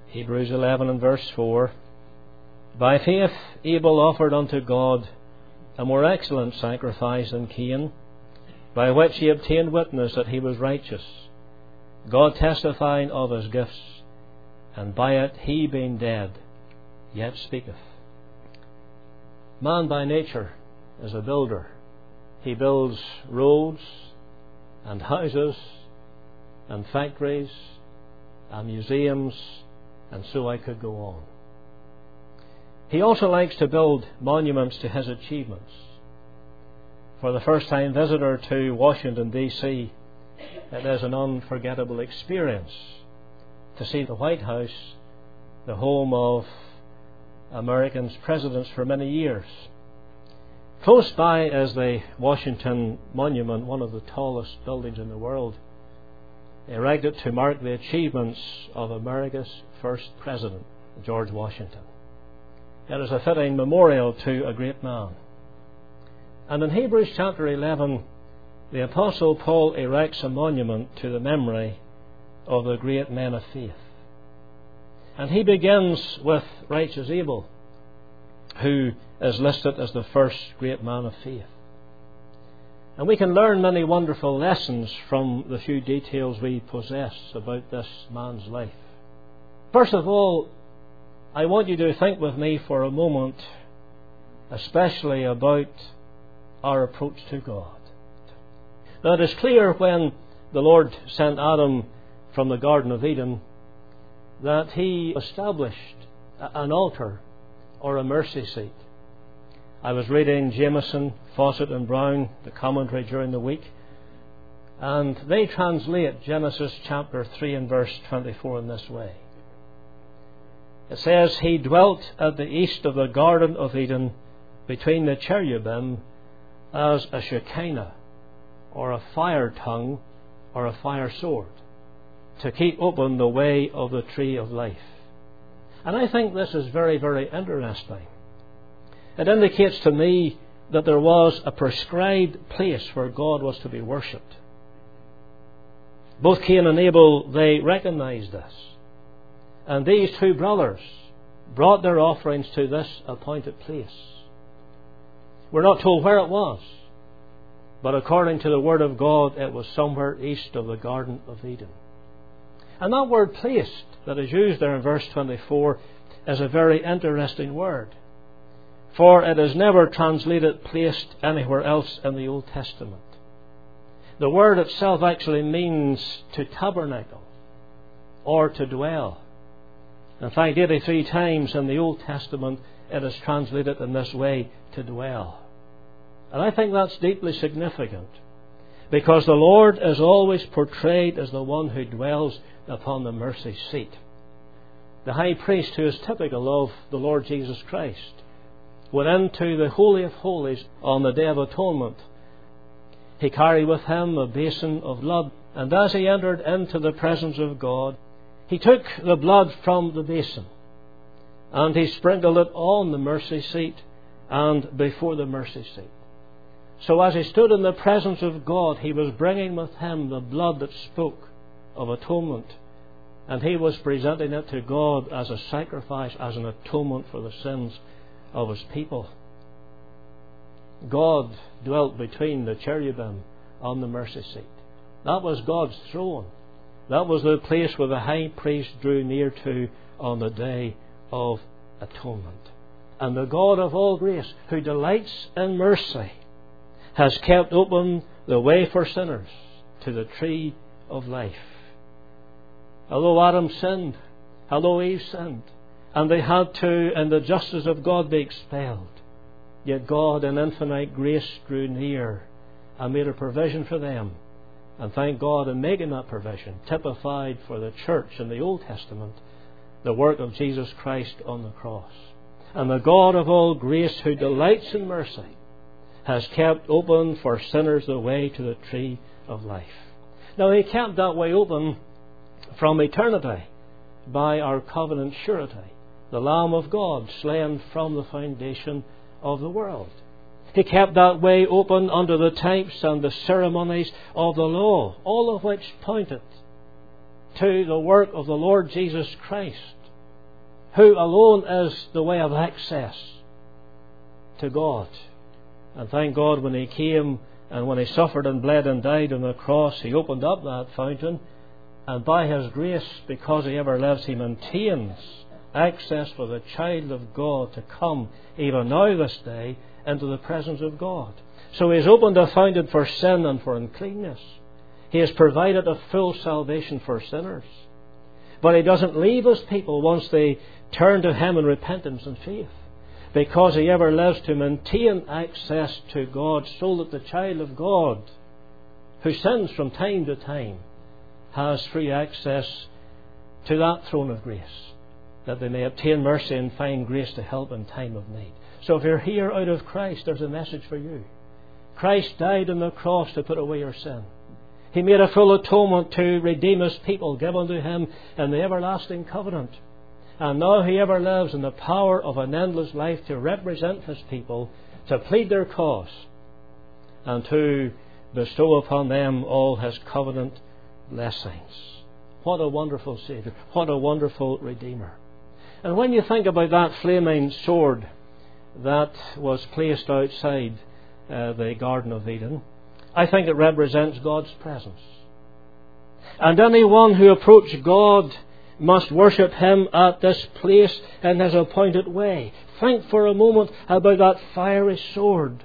Hebrews 11 and verse 4. By faith Abel offered unto God a more excellent sacrifice than Cain, by which he obtained witness that he was righteous, God testifying of his gifts, and by it he being dead yet speaketh. Man by nature is a builder. He builds roads and houses and factories and museums, and so I could go on. He also likes to build monuments to his achievements. For the first-time visitor to Washington, D.C., it is an unforgettable experience to see the White House, the home of Americans' presidents for many years. Close by is the Washington Monument, one of the tallest buildings in the world, erected to mark the achievements of America's first president, George Washington. It is a fitting memorial to a great man. And in Hebrews chapter 11, the Apostle Paul erects a monument to the memory of the great men of faith. And he begins with righteous Abel, who is listed as the first great man of faith. And we can learn many wonderful lessons from the few details we possess about this man's life. First of all, I want you to think with me for a moment, especially about our approach to God. Now, it is clear when the Lord sent Adam from the Garden of Eden that he established an altar or a mercy seat. I was reading Jameson, Fawcett and Brown, the commentary during the week, and they translate Genesis chapter 3 and verse 24 in this way. It says, He dwelt at the east of the Garden of Eden between the cherubim as a Shekinah, or a fire tongue, or a fire sword, to keep open the way of the tree of life. And I think this is very, very interesting. It indicates to me that there was a prescribed place where God was to be worshipped. Both Cain and Abel, they recognized this. And these two brothers brought their offerings to this appointed place. We're not told where it was, but according to the Word of God, it was somewhere east of the Garden of Eden. And that word placed that is used there in verse 24 is a very interesting word, for it is never translated placed anywhere else in the Old Testament. The word itself actually means to tabernacle or to dwell. In fact, 83 times in the Old Testament it is translated in this way, to dwell. And I think that's deeply significant, because the Lord is always portrayed as the one who dwells upon the mercy seat. The high priest, who is typical of the Lord Jesus Christ, went into the Holy of Holies on the Day of Atonement. He carried with him a basin of blood, and as he entered into the presence of God, he took the blood from the basin and he sprinkled it on the mercy seat and before the mercy seat. So as he stood in the presence of God, he was bringing with him the blood that spoke of atonement, and he was presenting it to God as a sacrifice, as an atonement for the sins of his people. God dwelt between the cherubim on the mercy seat. That was God's throne. That was the place where the high priest drew near to on the Day of Atonement. And the God of all grace, who delights in mercy, has kept open the way for sinners to the tree of life. Although Adam sinned, although Eve sinned, and they had to, in the justice of God, be expelled, yet God in infinite grace drew near and made a provision for them. And thank God in making that provision, typified for the church in the Old Testament, the work of Jesus Christ on the cross. And the God of all grace, who delights in mercy, has kept open for sinners the way to the tree of life. Now, He kept that way open from eternity by our covenant surety, the Lamb of God, slain from the foundation of the world. He kept that way open under the types and the ceremonies of the law, all of which pointed to the work of the Lord Jesus Christ who alone is the way of access to God. And thank God, when He came and when He suffered and bled and died on the cross, He opened up that fountain, and by His grace, because He ever lives, He maintains access for the child of God to come, even now this day, into the presence of God. So He has opened a fountain for sin and for uncleanness. He has provided a full salvation for sinners. But He doesn't leave His people once they turn to Him in repentance and faith, because He ever lives to maintain access to God, so that the child of God, who sins from time to time, has free access to that throne of grace, that they may obtain mercy and find grace to help in time of need. So if you're here out of Christ, there's a message for you. Christ died on the cross to put away your sin. He made a full atonement to redeem His people, given to Him in the everlasting covenant. And now He ever lives in the power of an endless life to represent His people, to plead their cause, and to bestow upon them all His covenant blessings. What a wonderful Saviour. What a wonderful Redeemer. And when you think about that flaming sword that was placed outside the Garden of Eden, I think it represents God's presence. And anyone who approaches God must worship Him at this place in His appointed way. Think for a moment about that fiery sword.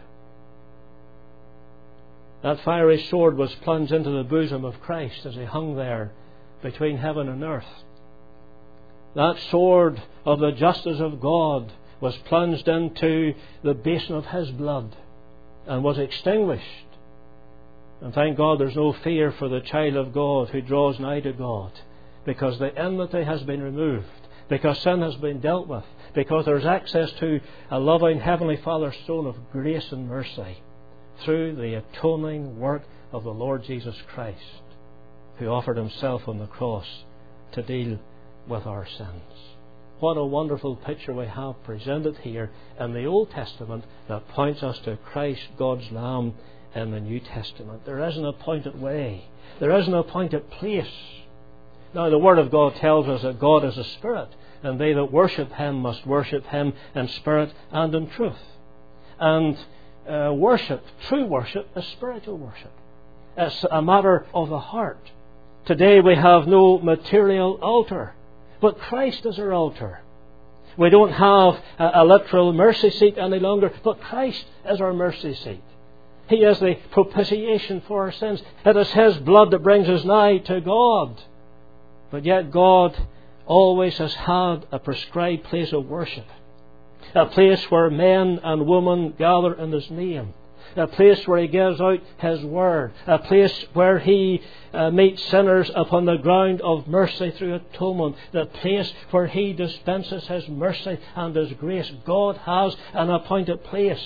That fiery sword was plunged into the bosom of Christ as He hung there between heaven and earth. That sword of the justice of God was plunged into the basin of His blood and was extinguished. And thank God there's no fear for the child of God who draws nigh to God, because the enmity has been removed, because sin has been dealt with, because there's access to a loving Heavenly Father's throne of grace and mercy through the atoning work of the Lord Jesus Christ, who offered Himself on the cross to deal with our sins. What a wonderful picture we have presented here in the Old Testament that points us to Christ, God's Lamb, in the New Testament. There is an appointed way. There is an appointed place. Now, the Word of God tells us that God is a Spirit, and they that worship Him must worship Him in spirit and in truth. And worship, true worship, is spiritual worship. It's a matter of the heart. Today we have no material altar, but Christ is our altar. We don't have a literal mercy seat any longer, but Christ is our mercy seat. He is the propitiation for our sins. It is His blood that brings us nigh to God. But yet God always has had a prescribed place of worship. A place where men and women gather in His name. A place where He gives out His word. A place where He meets sinners upon the ground of mercy through atonement. The place where He dispenses His mercy and His grace. God has an appointed place.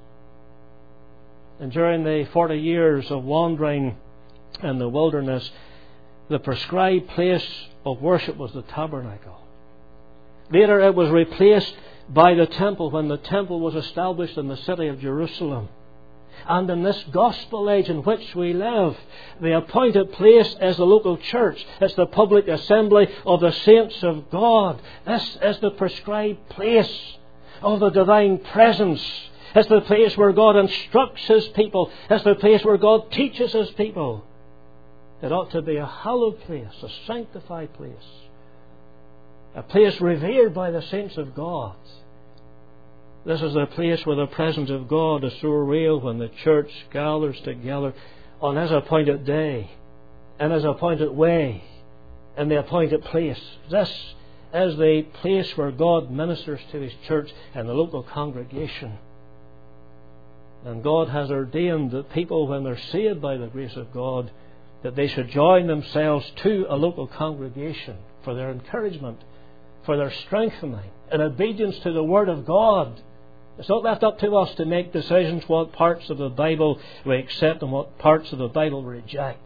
And during the 40 years of wandering in the wilderness, the prescribed place of worship was the tabernacle. Later it was replaced by the temple when the temple was established in the city of Jerusalem. And in this gospel age in which we live, the appointed place is the local church. It's the public assembly of the saints of God. This is the prescribed place of the divine presence. It's the place where God instructs His people. It's the place where God teaches His people. It ought to be a hallowed place, a sanctified place, a place revered by the saints of God. This is the place where the presence of God is so real when the church gathers together on His appointed day, in His appointed way, in the appointed place. This is the place where God ministers to His church and the local congregation. And God has ordained that people, when they're saved by the grace of God, that they should join themselves to a local congregation for their encouragement, for their strengthening, in obedience to the Word of God. It's not left up to us to make decisions what parts of the Bible we accept and what parts of the Bible we reject.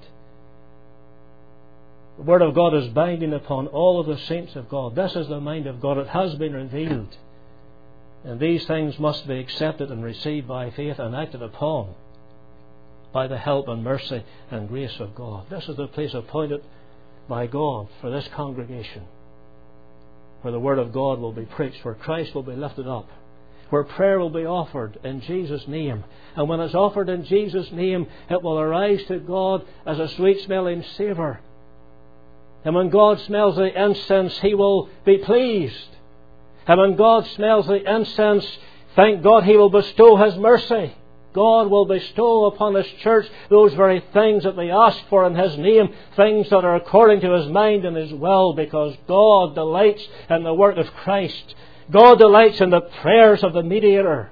The Word of God is binding upon all of the saints of God. This is the mind of God. It has been revealed. And these things must be accepted and received by faith and acted upon by the help and mercy and grace of God. This is the place appointed by God for this congregation. where the Word of God will be preached, where Christ will be lifted up, where prayer will be offered in Jesus' name. And when it's offered in Jesus' name, it will arise to God as a sweet-smelling savour. And when God smells the incense, He will be pleased. And when God smells the incense, thank God, He will bestow His mercy. God will bestow upon His church those very things that they ask for in His name, things that are according to His mind and His will, because God delights in the work of Christ. God delights in the prayers of the mediator.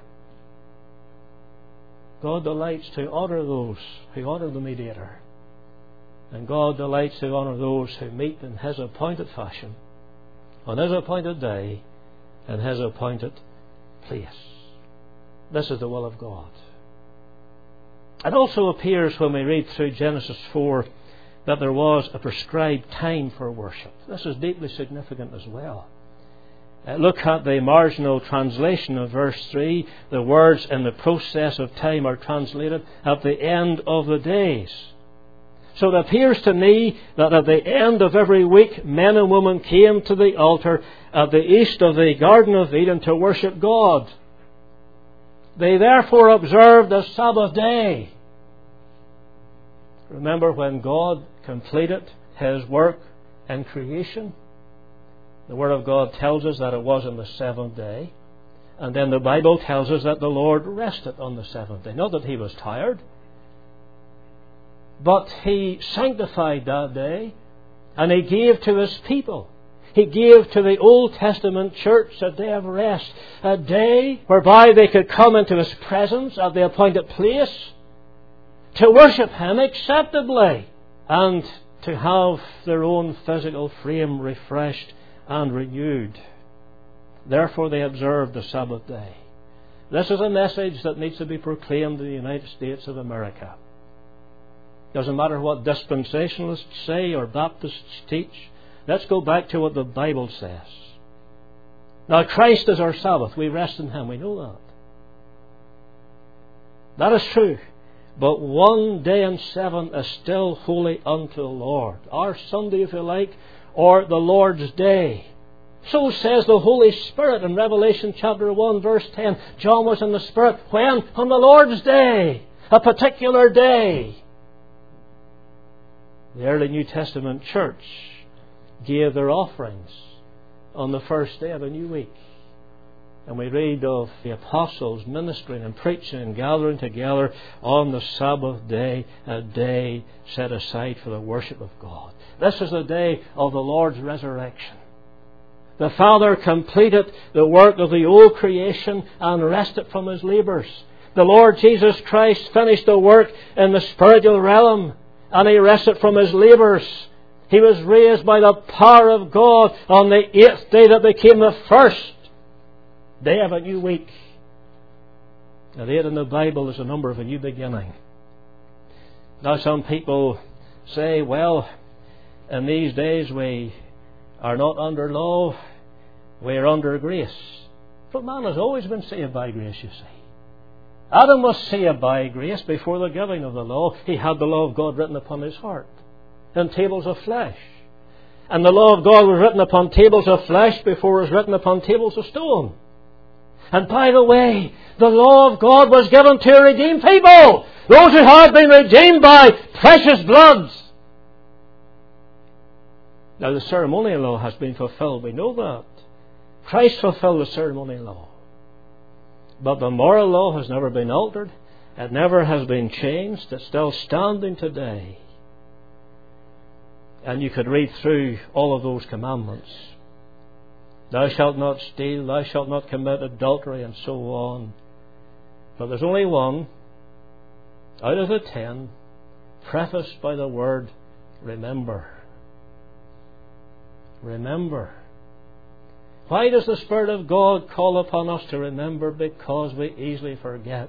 God delights to honour those who honour the mediator. And God delights to honour those who meet in His appointed fashion, on His appointed day, in His appointed place. This is the will of God. It also appears when we read through Genesis 4 that there was a prescribed time for worship. This is deeply significant as well. Look at the marginal translation of verse 3. The words "in the process of time" are translated "at the end of the days." So it appears to me that at the end of every week, men and women came to the altar at the east of the Garden of Eden to worship God. They therefore observed the Sabbath day. Remember when God completed His work in creation? The Word of God tells us that it was on the seventh day. And then the Bible tells us that the Lord rested on the seventh day. Not that He was tired, but He sanctified that day and He gave to His people. He gave to the Old Testament church a day of rest, a day whereby they could come into His presence at the appointed place to worship Him acceptably and to have their own physical frame refreshed and renewed. Therefore they observed the Sabbath day. This is a message that needs to be proclaimed in the United States of America. Doesn't matter what dispensationalists say or Baptists teach. Let's go back to what the Bible says. Now Christ is our Sabbath. We rest in Him. We know that. That is true. But one day in seven is still holy unto the Lord. Our Sunday, if you like, or the Lord's day. So says the Holy Spirit in Revelation chapter 1 verse 10. John was in the Spirit. When? On the Lord's day. A particular day. The early New Testament church gave their offerings on the first day of a new week. And we read of the apostles ministering and preaching and gathering together on the Sabbath day, a day set aside for the worship of God. This is the day of the Lord's resurrection. The Father completed the work of the old creation and rested from His labours. The Lord Jesus Christ finished the work in the spiritual realm and He rested from His labours. He was raised by the power of God on the 8th day that became the first day of a new week. Now, the 8 in the Bible is a number of a new beginning. Now, some people say, well, in these days we are not under law, we are under grace. But man has always been saved by grace, you see. Adam was saved by grace before the giving of the law. He had the law of God written upon his heart in tables of flesh. And the law of God was written upon tables of flesh before it was written upon tables of stone. And by the way, the law of God was given to redeem people. Those who have been redeemed by precious blood. Now the ceremonial law has been fulfilled. We know that. Christ fulfilled the ceremonial law. But the moral law has never been altered. It never has been changed. It's still standing today. And you could read through all of those commandments. Thou shalt not steal, thou shalt not commit adultery, and so on. But there's only one out of the 10 prefaced by the word remember. Remember. Why does the Spirit of God call upon us to remember? Because we easily forget.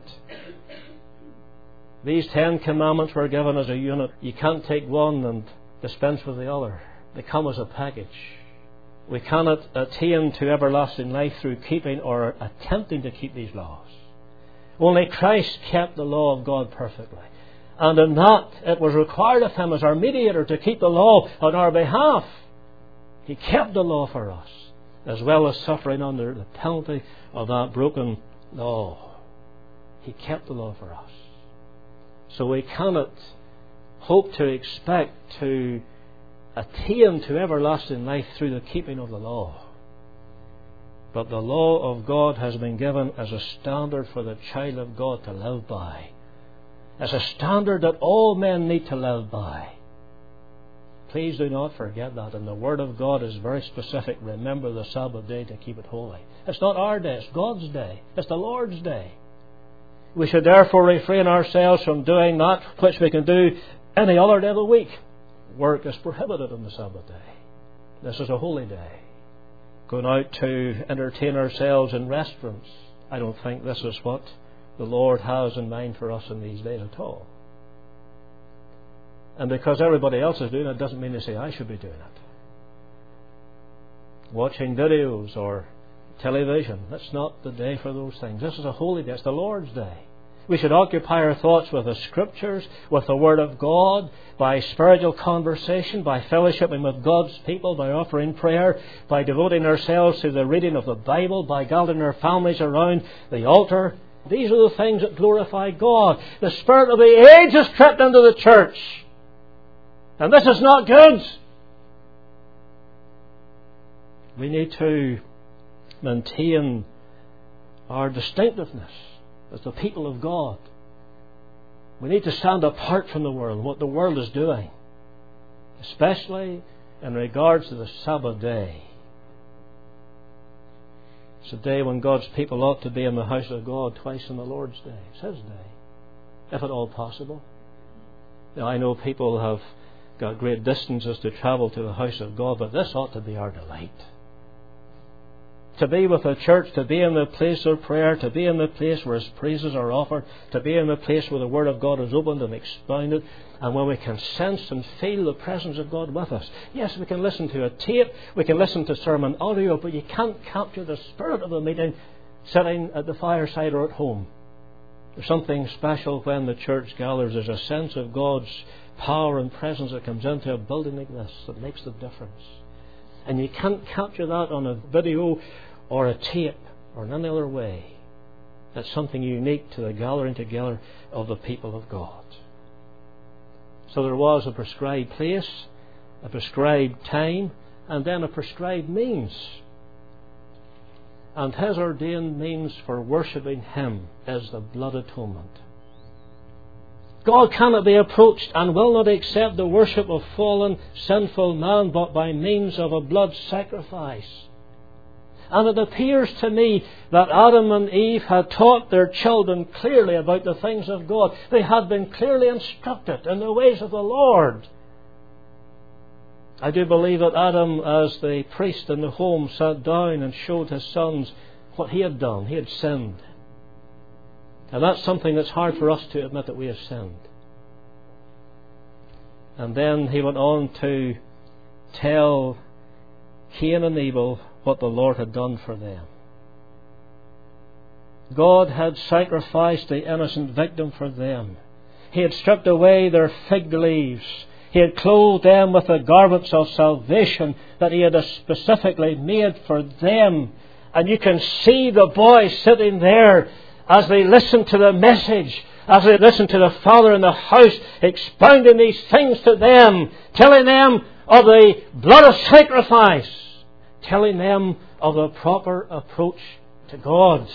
These 10 commandments were given as a unit. You can't take one and dispense with the other. They come as a package. We cannot attain to everlasting life through keeping or attempting to keep these laws. Only Christ kept the law of God perfectly. And in that, it was required of Him as our mediator to keep the law on our behalf. He kept the law for us. as well as suffering under the penalty of that broken law, He kept the law for us. So we cannot hope to expect to attain to everlasting life through the keeping of the law. But the law of God has been given as a standard for the child of God to live by, as a standard that all men need to live by. Please do not forget that. And the Word of God is very specific. Remember the Sabbath day to keep it holy. It's not our day, it's God's day. It's the Lord's day. We should therefore refrain ourselves from doing that which we can do any other day of the week. Work is prohibited on the Sabbath day. This is a holy day. Going out to entertain ourselves in restaurants, I don't think this is what the Lord has in mind for us in these days at all. And because everybody else is doing it doesn't mean to say I should be doing it. Watching videos or television, that's not the day for those things. This is a holy day. It's the Lord's day. We should occupy our thoughts with the Scriptures, with the Word of God, by spiritual conversation, by fellowshipping with God's people, by offering prayer, by devoting ourselves to the reading of the Bible, by gathering our families around the altar. These are the things that glorify God. The spirit of the age has crept into the church. And this is not good. We need to maintain our distinctiveness as the people of God. We need to stand apart from the world, what the world is doing, especially in regards to the Sabbath day. It's a day when God's people ought to be in the house of God twice in the Lord's day. It's His day, if at all possible. Now, I know people have got great distances to travel to the house of God, but this ought to be our delight. To be with the church, to be in the place of prayer, to be in the place where His praises are offered, to be in the place where the Word of God is opened and expounded, and where we can sense and feel the presence of God with us. Yes, we can listen to a tape, we can listen to sermon audio, but you can't capture the spirit of the meeting sitting at the fireside or at home. There's something special when the church gathers. There's a sense of God's power and presence that comes into a building like this that makes the difference. And you can't capture that on a video or a tape or in any other way. That's something unique to the gathering together of the people of God. So there was a prescribed place, a prescribed time, and then a prescribed means. And His ordained means for worshipping Him is the blood atonement. God cannot be approached and will not accept the worship of fallen, sinful man but by means of a blood sacrifice. And it appears to me that Adam and Eve had taught their children clearly about the things of God. They had been clearly instructed in the ways of the Lord. I do believe that Adam, as the priest in the home, sat down and showed his sons what he had done. He had sinned. And that's something that's hard for us to admit, that we have sinned. And then he went on to tell Cain and Abel what the Lord had done for them. God had sacrificed the innocent victim for them. He had stripped away their fig leaves. He had clothed them with the garments of salvation that He had specifically made for them. And you can see the boys sitting there as they listen to the message, as they listen to the Father in the house, expounding these things to them, telling them of the blood of sacrifice, telling them of the proper approach to God.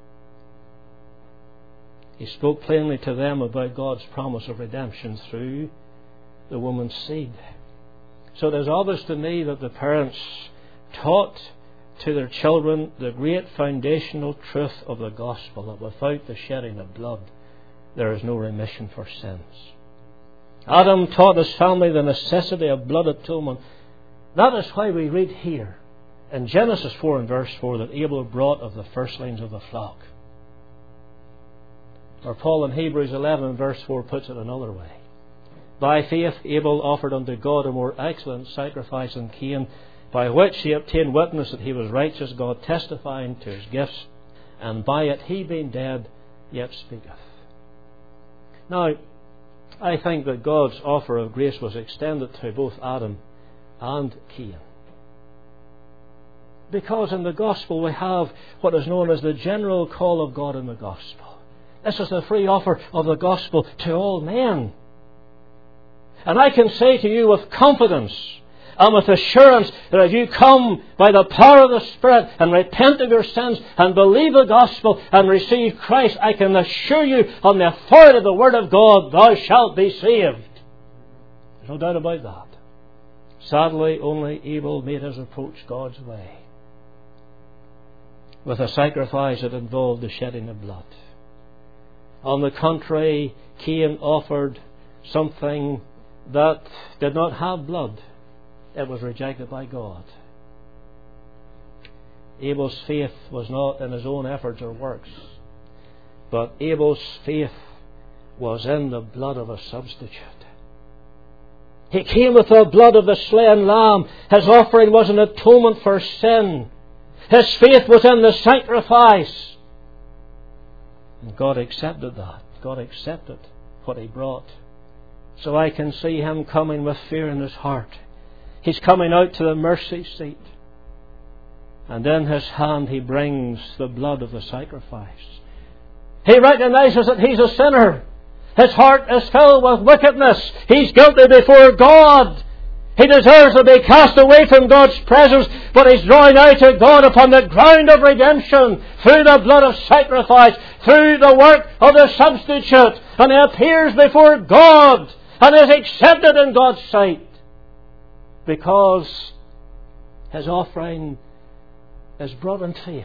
He spoke plainly to them about God's promise of redemption through the woman's seed. So it is obvious to me that the parents taught to their children the great foundational truth of the gospel, that without the shedding of blood there is no remission for sins. Adam taught his family the necessity of blood atonement. That is why we read here in Genesis 4 and verse 4 that Abel brought of the firstlings of the flock. Or Paul in Hebrews 11 and verse 4 puts it another way. By faith Abel offered unto God a more excellent sacrifice than Cain, by which he obtained witness that he was righteous, God testifying to his gifts, and by it he being dead yet speaketh. Now, I think that God's offer of grace was extended to both Adam and Cain. Because in the gospel we have what is known as the general call of God in the gospel. This is the free offer of the gospel to all men. And I can say to you with confidence and with assurance that if you come by the power of the Spirit and repent of your sins and believe the gospel and receive Christ, I can assure you on the authority of the Word of God, thou shalt be saved. There's no doubt about that. Sadly, only Abel made his approach God's way, with a sacrifice that involved the shedding of blood. On the contrary, Cain offered something that did not have blood. It was rejected by God. Abel's faith was not in his own efforts or works, but Abel's faith was in the blood of a substitute. He came with the blood of the slain lamb. His offering was an atonement for sin. His faith was in the sacrifice. And God accepted that. God accepted what He brought. So I can see Him coming with fear in His heart. He's coming out to the mercy seat. And in His hand He brings the blood of the sacrifice. He recognizes that He's a sinner. His heart is filled with wickedness. He's guilty before God. He deserves to be cast away from God's presence, but He's drawing out to God upon the ground of redemption through the blood of sacrifice, through the work of the substitute. And He appears before God and is accepted in God's sight because His offering is brought in faith.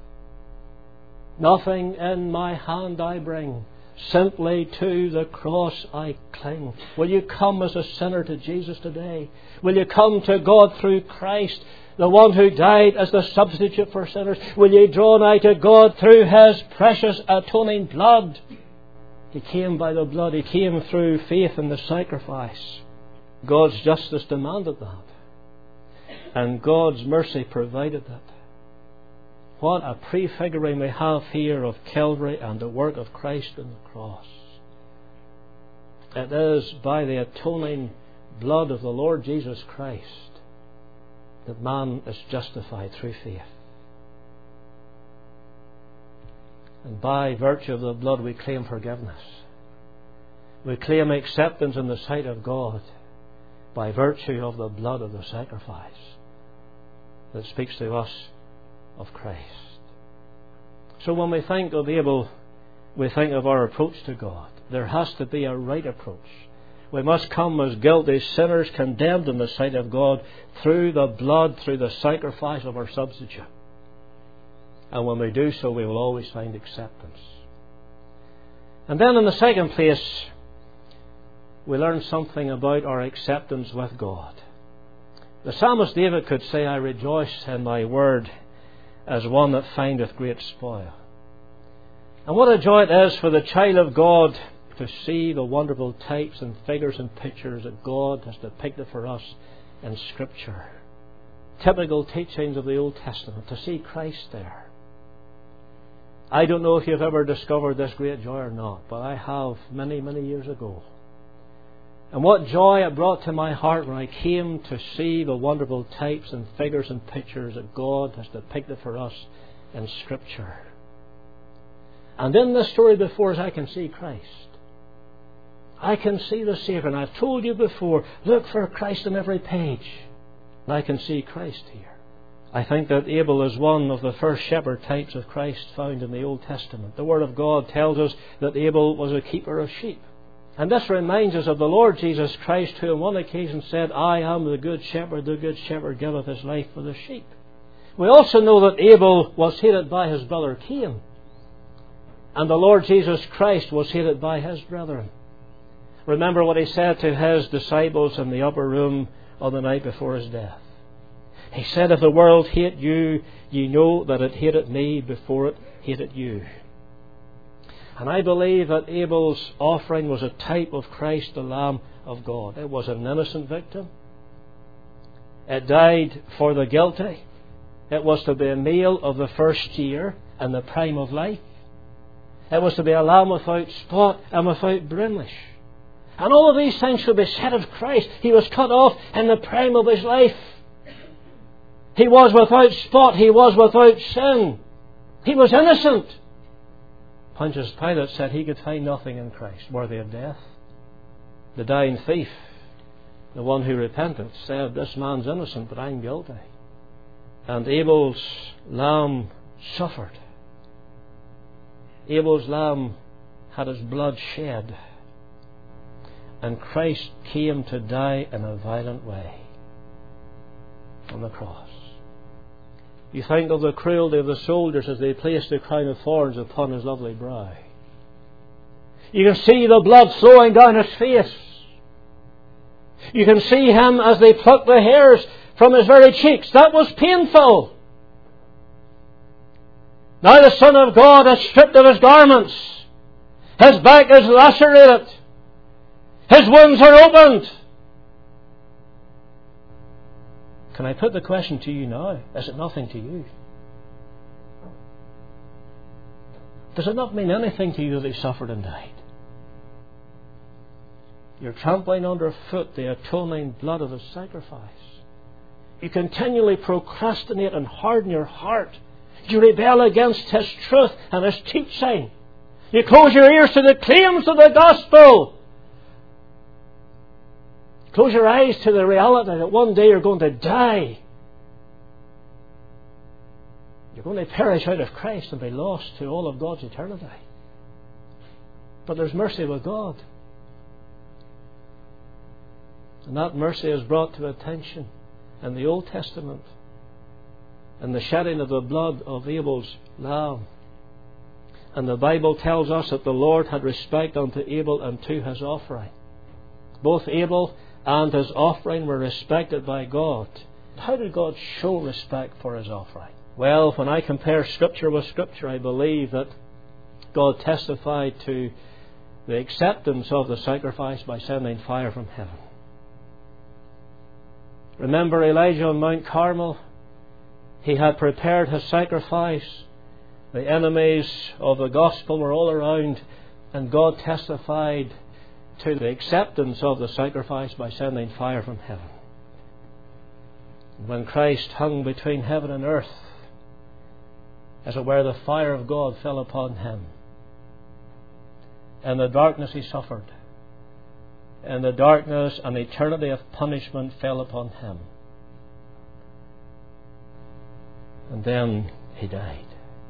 Nothing in my hand I bring, simply to the cross I cling. Will you come as a sinner to Jesus today? Will you come to God through Christ, the one who died as the substitute for sinners? Will you draw nigh to God through His precious atoning blood? He came by the blood. He came through faith in the sacrifice. God's justice demanded that. And God's mercy provided that. What a prefiguring we have here of Calvary and the work of Christ on the cross. It is by the atoning blood of the Lord Jesus Christ that man is justified through faith. And by virtue of the blood we claim forgiveness. We claim acceptance in the sight of God by virtue of the blood of the sacrifice that speaks to us of Christ. So when we think of Abel, we think of our approach to God. There has to be a right approach. We must come as guilty sinners condemned in the sight of God through the blood, through the sacrifice of our substitute. And when we do so, we will always find acceptance. And then in the second place, we learn something about our acceptance with God. The psalmist David could say, I rejoice in thy word as one that findeth great spoil. And what a joy it is for the child of God to see the wonderful types and figures and pictures that God has depicted for us in Scripture. Typical teachings of the Old Testament, to see Christ there. I don't know if you've ever discovered this great joy or not, but I have many, many years ago. And what joy it brought to my heart when I came to see the wonderful types and figures and pictures that God has depicted for us in Scripture. And in the story before us, I can see Christ. I can see the Saviour. And I've told you before, look for Christ on every page. And I can see Christ here. I think that Abel is one of the first shepherd types of Christ found in the Old Testament. The Word of God tells us that Abel was a keeper of sheep. And this reminds us of the Lord Jesus Christ, who on one occasion said, I am the good shepherd giveth his life for the sheep. We also know that Abel was hated by his brother Cain. And the Lord Jesus Christ was hated by his brethren. Remember what He said to His disciples in the upper room on the night before His death. He said, if the world hate you, ye know that it hated me before it hated you. And I believe that Abel's offering was a type of Christ, the Lamb of God. It was an innocent victim. It died for the guilty. It was to be a male of the first year in the prime of life. It was to be a lamb without spot and without blemish. And all of these things should be said of Christ. He was cut off in the prime of His life. He was without spot. He was without sin. He was innocent. Pontius Pilate said he could find nothing in Christ worthy of death. The dying thief, the one who repented, said, this man's innocent, but I'm guilty. And Abel's lamb suffered. Abel's lamb had his blood shed. And Christ came to die in a violent way on the cross. You think of the cruelty of the soldiers as they placed the crown of thorns upon his lovely brow. You can see the blood flowing down his face. You can see him as they plucked the hairs from his very cheeks. That was painful. Now the Son of God is stripped of his garments. His back is lacerated. His wounds are opened. Can I put the question to you now? Is it nothing to you? Does it not mean anything to you that he suffered and died? You're trampling underfoot the atoning blood of his sacrifice. You continually procrastinate and harden your heart. You rebel against his truth and his teaching. You close your ears to the claims of the gospel. Close your eyes to the reality that one day you're going to die. You're going to perish out of Christ and be lost to all of God's eternity. But there's mercy with God. And that mercy is brought to attention in the Old Testament and the shedding of the blood of Abel's lamb. And the Bible tells us that the Lord had respect unto Abel and to his offering. Both Abel and his offering were respected by God. How did God show respect for his offering? Well, when I compare Scripture with Scripture, I believe that God testified to the acceptance of the sacrifice by sending fire from heaven. Remember Elijah on Mount Carmel? He had prepared his sacrifice. The enemies of the gospel were all around, and God testified to the acceptance of the sacrifice by sending fire from heaven. When Christ hung between heaven and earth, as it were, the fire of God fell upon him. In the darkness he suffered. In the darkness, an eternity of punishment fell upon him. And then he died.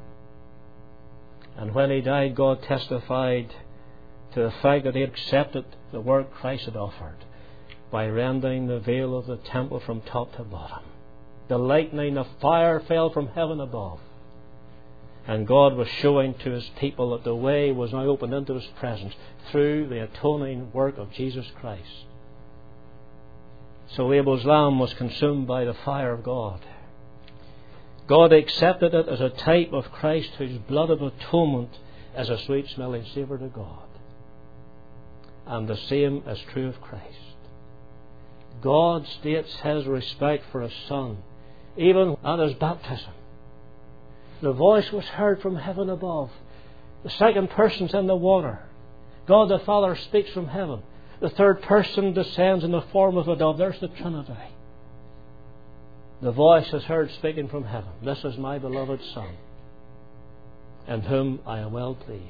And when he died, God testified to the fact that he accepted the work Christ had offered by rending the veil of the temple from top to bottom. The lightning of fire fell from heaven above. And God was showing to his people that the way was now opened into his presence through the atoning work of Jesus Christ. So Abel's lamb was consumed by the fire of God. God accepted it as a type of Christ, whose blood of atonement is a sweet smelling savour to God. And the same is true of Christ. God states his respect for his Son, even at his baptism. The voice was heard from heaven above. The second person's in the water. God the Father speaks from heaven. The third person descends in the form of a dove. There's the Trinity. The voice is heard speaking from heaven. This is my beloved Son, in whom I am well pleased.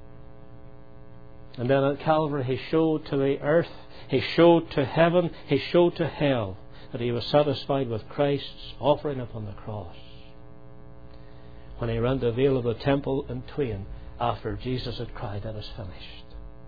And then at Calvary he showed to the earth, he showed to heaven, he showed to hell that he was satisfied with Christ's offering upon the cross, when he rent the veil of the temple in twain after Jesus had cried, "It is finished."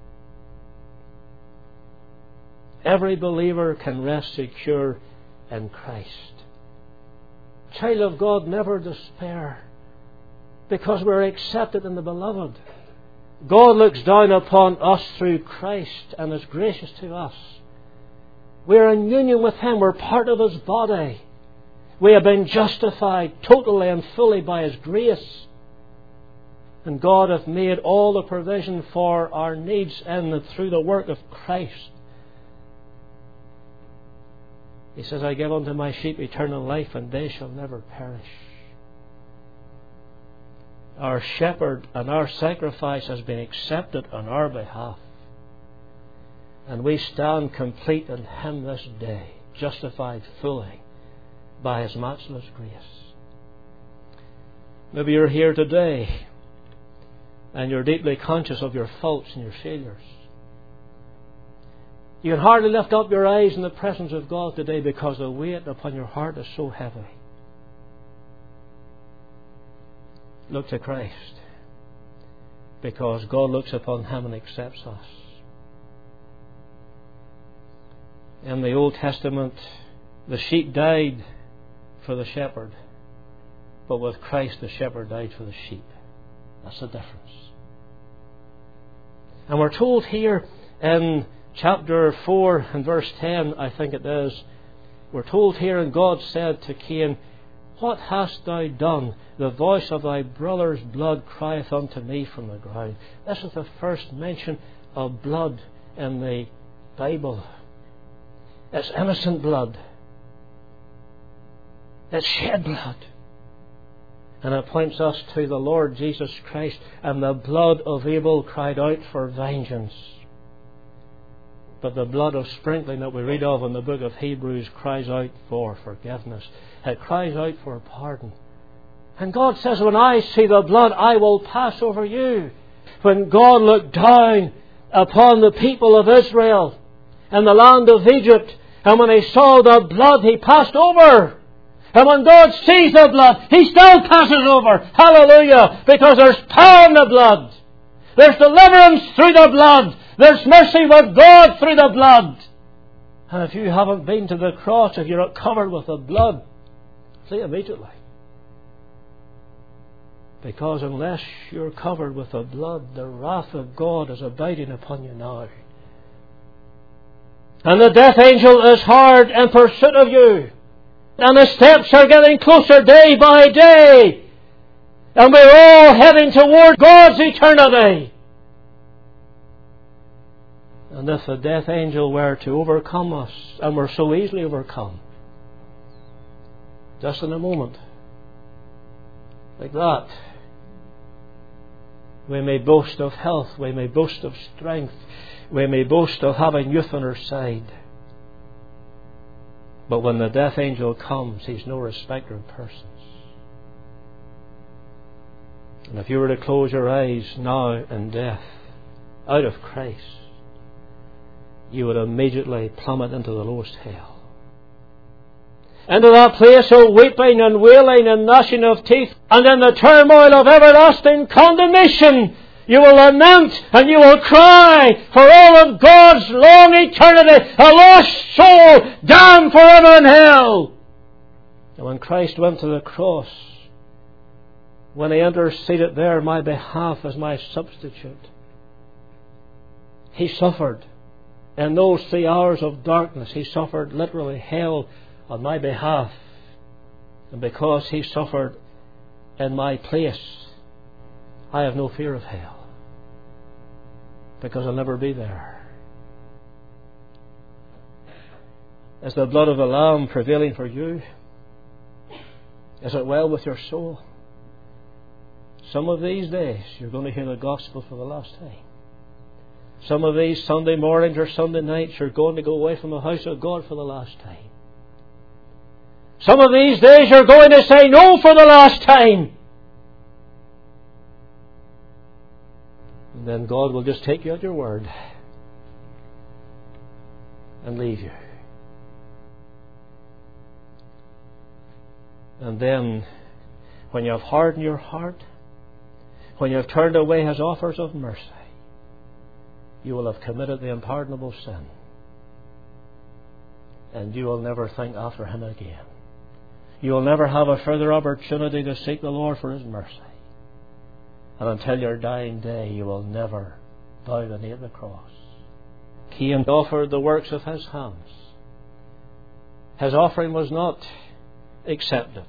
Every believer can rest secure in Christ. Child of God, never despair, because we're accepted in the Beloved. God looks down upon us through Christ and is gracious to us. We're in union with Him. We're part of His body. We have been justified totally and fully by His grace. And God hath made all the provision for our needs in and through the work of Christ. He says, "I give unto my sheep eternal life, and they shall never perish." Our shepherd and our sacrifice has been accepted on our behalf. And we stand complete in Him this day, justified fully by His matchless grace. Maybe you're here today and you're deeply conscious of your faults and your failures. You can hardly lift up your eyes in the presence of God today because the weight upon your heart is so heavy. Look to Christ, because God looks upon Him and accepts us. In the Old Testament, the sheep died for the shepherd, but with Christ the shepherd died for the sheep. That's the difference. And we're told here in chapter 4 and verse 10, I think it is, we're told here, and God said to Cain, "What hast thou done? The voice of thy brother's blood crieth unto me from the ground." This is the first mention of blood in the Bible. It's innocent blood. It's shed blood. And it points us to the Lord Jesus Christ. And the blood of Abel cried out for vengeance. But the blood of sprinkling that we read of in the book of Hebrews cries out for forgiveness. It cries out for pardon. And God says, when I see the blood, I will pass over you. When God looked down upon the people of Israel in the land of Egypt, and when He saw the blood, He passed over. And when God sees the blood, He still passes over. Hallelujah! Because there's power in the blood. There's deliverance through the blood. There's mercy with God through the blood. And if you haven't been to the cross, if you're not covered with the blood, flee immediately. Because unless you're covered with the blood, the wrath of God is abiding upon you now. And the death angel is hard in pursuit of you. And the steps are getting closer day by day. And we're all heading toward God's eternity. And if the death angel were to overcome us, and we're so easily overcome, just in a moment, like that, we may boast of health, we may boast of strength, we may boast of having youth on our side. But when the death angel comes, He's no respecter of persons. And if you were to close your eyes now in death, out of Christ, you would immediately plummet into the lowest hell. Into that place of weeping and wailing and gnashing of teeth, and in the turmoil of everlasting condemnation, you will lament and you will cry for all of God's long eternity, a lost soul damned forever in hell. And when Christ went to the cross, when He interceded there on my behalf as my substitute, He suffered. In those 3 hours of darkness, He suffered literally hell on my behalf. And because He suffered in my place, I have no fear of hell, because I'll never be there. Is the blood of the Lamb prevailing for you? Is it well with your soul? Some of these days you're going to hear the gospel for the last time. Some of these Sunday mornings or Sunday nights you're going to go away from the house of God for the last time. Some of these days you're going to say no for the last time. And then God will just take you at your word and leave you. And then, when you have hardened your heart, when you have turned away His offers of mercy, you will have committed the unpardonable sin. And you will never think after Him again. You will never have a further opportunity to seek the Lord for His mercy. And until your dying day, you will never bow the knee at the cross. Cain offered the works of his hands. His offering was not accepted.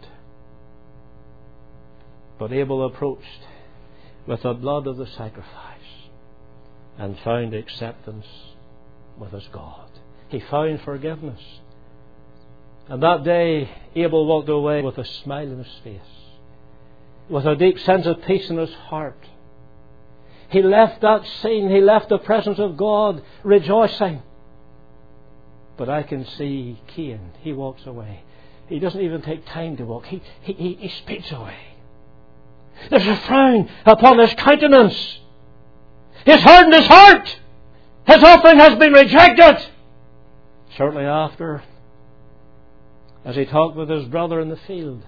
But Abel approached with the blood of the sacrifice and found acceptance with his God. He found forgiveness. And that day, Abel walked away with a smile on his face, with a deep sense of peace in his heart. He left that scene, he left the presence of God rejoicing. But I can see Cain, he walks away. He doesn't even take time to walk. He speeds away. There's a frown upon his countenance. He has hardened his heart. His offering has been rejected. Shortly after, as he talked with his brother in the field,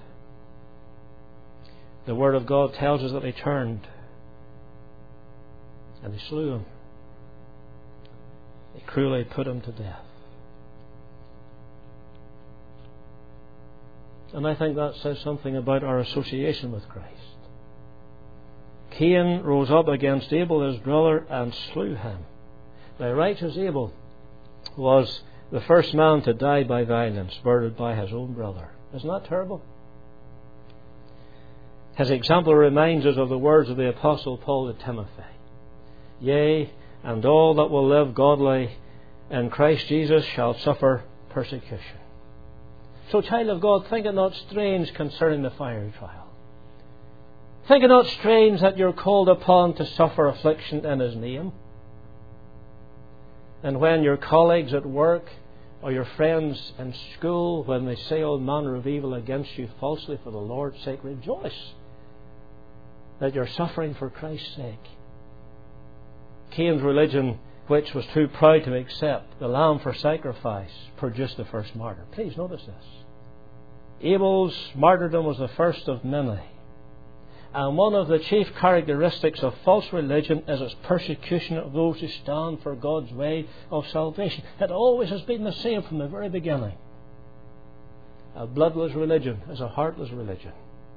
the Word of God tells us that he turned and he slew him. He cruelly put him to death. And I think that says something about our association with Christ. Cain rose up against Abel, his brother, and slew him. Now, righteous Abel was the first man to die by violence, murdered by his own brother. Isn't that terrible? His example reminds us of the words of the Apostle Paul to Timothy. Yea, and all that will live godly in Christ Jesus shall suffer persecution. So, child of God, think it not strange concerning the fiery trial. Think it not strange that you're called upon to suffer affliction in His name. And when your colleagues at work or your friends in school, when they say all manner of evil against you falsely for the Lord's sake, rejoice that you're suffering for Christ's sake. Cain's religion, which was too proud to accept the lamb for sacrifice, produced the first martyr. Please notice this. Abel's martyrdom was the first of many. And one of the chief characteristics of false religion is its persecution of those who stand for God's way of salvation. It always has been the same from the very beginning. A bloodless religion is a heartless religion.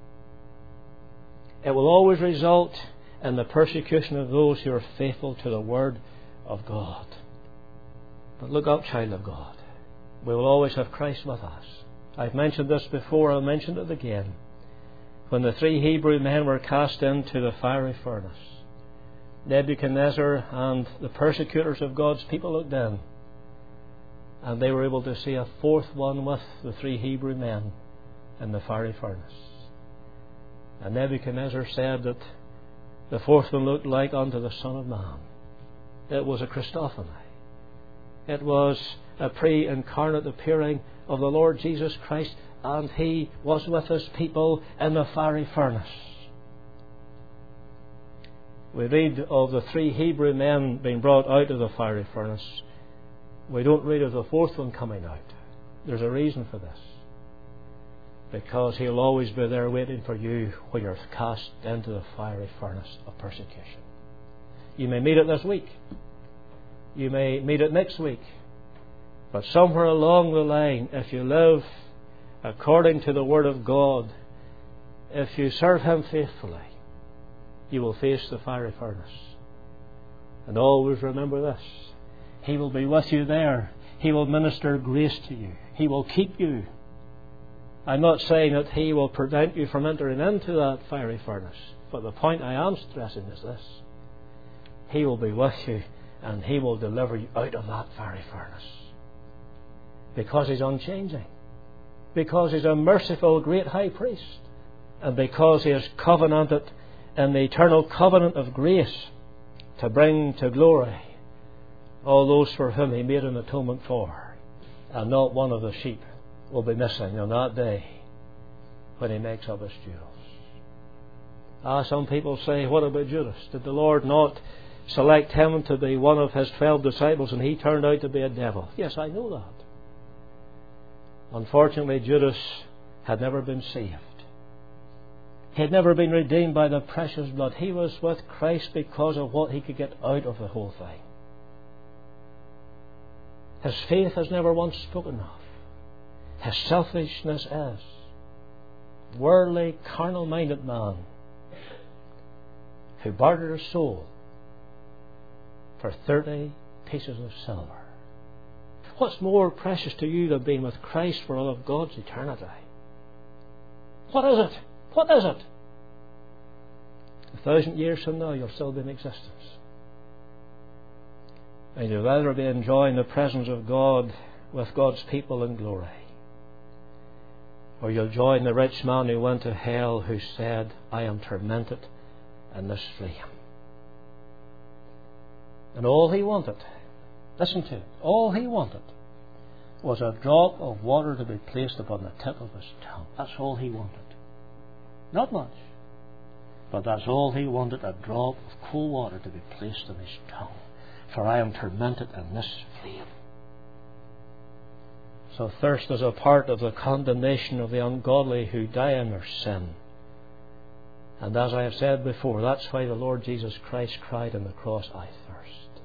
It will always result in the persecution of those who are faithful to the Word of God. But look up, child of God. We will always have Christ with us. I've mentioned this before, I'll mention it again. When the 3 Hebrew men were cast into the fiery furnace, Nebuchadnezzar and the persecutors of God's people looked in, and they were able to see a 4th one with the 3 Hebrew men in the fiery furnace. And Nebuchadnezzar said that the 4th one looked like unto the Son of Man. It was a Christophany. It was a pre-incarnate appearing of the Lord Jesus Christ, and He was with His people in the fiery furnace. We read of the 3 Hebrew men being brought out of the fiery furnace. We don't read of the 4th one coming out. There's a reason for this. Because He'll always be there waiting for you when you're cast into the fiery furnace of persecution. You may meet it this week. You may meet it next week. But somewhere along the line, if you live according to the Word of God, if you serve Him faithfully, you will face the fiery furnace. And always remember this: He will be with you there. He will minister grace to you. He will keep you. I'm not saying that He will prevent you from entering into that fiery furnace, but the point I am stressing is this: He will be with you and He will deliver you out of that fiery furnace. Because He's unchanging. Because He's a merciful great high priest. And because He has covenanted in the eternal covenant of grace to bring to glory all those for whom He made an atonement for. And not one of the sheep will be missing on that day when He makes up His jewels. Some people say, what about Judas? Did the Lord not select him to be one of His 12 disciples and he turned out to be a devil? Yes, I know that. Unfortunately, Judas had never been saved. He had never been redeemed by the precious blood. He was with Christ because of what he could get out of the whole thing. His faith is never once spoken of. His selfishness is. Worldly, carnal-minded man who bartered his soul for 30 pieces of silver. What's more precious to you than being with Christ for all of God's eternity? What is it? What is it? 1,000 years from now, you'll still be in existence. And you'll either be enjoying the presence of God with God's people in glory, or you'll join the rich man who went to hell, who said, I am tormented in this flame. And all he wanted, listen to it, all he wanted was a drop of water to be placed upon the tip of his tongue. That's all he wanted. Not much, but that's all he wanted, a drop of cool water to be placed on his tongue. For I am tormented in this flame. So thirst is a part of the condemnation of the ungodly who die in their sin. And as I have said before, that's why the Lord Jesus Christ cried on the cross, I thirst.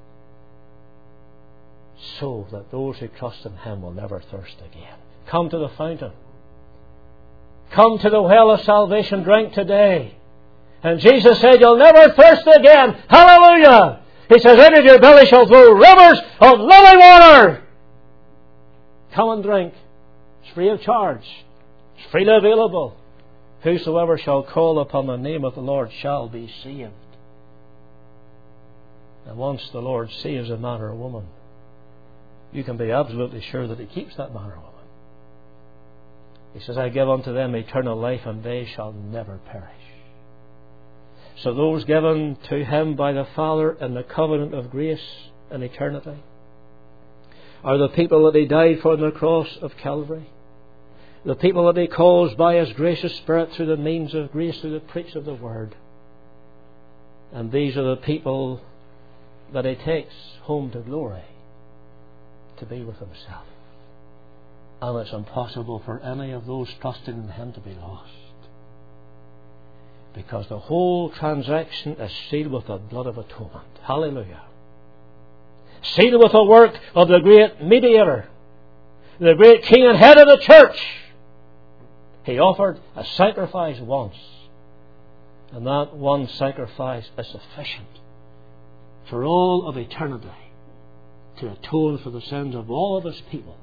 So that those who trust in Him will never thirst again. Come to the fountain. Come to the well of salvation, drink today. And Jesus said, you'll never thirst again. Hallelujah! He says, out of your belly shall flow rivers of living water. Come and drink. It's free of charge. It's freely available. Whosoever shall call upon the name of the Lord shall be saved. And once the Lord saves a man or a woman, you can be absolutely sure that He keeps that man or woman. He says, I give unto them eternal life, and they shall never perish. So those given to Him by the Father in the covenant of grace in eternity are the people that He died for on the cross of Calvary. The people that He calls by His gracious Spirit through the means of grace, through the preach of the Word. And these are the people that He takes home to glory to be with Himself. And it's impossible for any of those trusting in Him to be lost. Because the whole transaction is sealed with the blood of atonement. Hallelujah. Sealed with the work of the great mediator, the great King and head of the church. He offered a sacrifice once, and that one sacrifice is sufficient for all of eternity to atone for the sins of all of His people.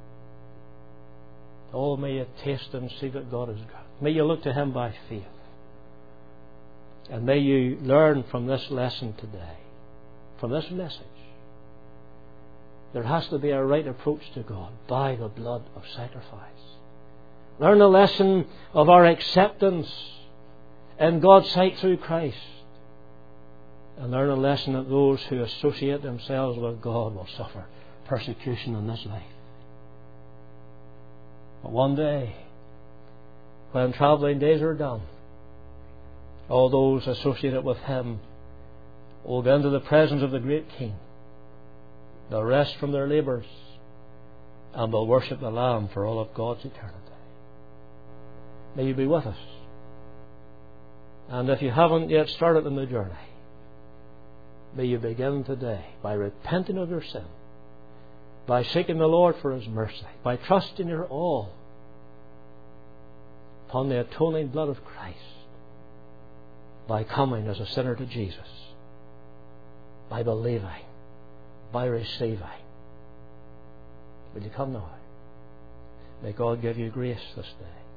Oh, may you taste and see that God is good. May you look to Him by faith. And may you learn from this lesson today, from this message. There has to be a right approach to God by the blood of sacrifice. Learn the lesson of our acceptance in God's sight through Christ. And learn a lesson that those who associate themselves with God will suffer persecution in this life. But one day, when travelling days are done, all those associated with Him will go into the presence of the great King. They'll rest from their labours and will worship the Lamb for all of God's eternity. May you be with us. And if you haven't yet started on the journey, may you begin today by repenting of your sin, by seeking the Lord for His mercy, by trusting your all upon the atoning blood of Christ, by coming as a sinner to Jesus, by believing, by receiving. Will you come now? May God give you grace this day.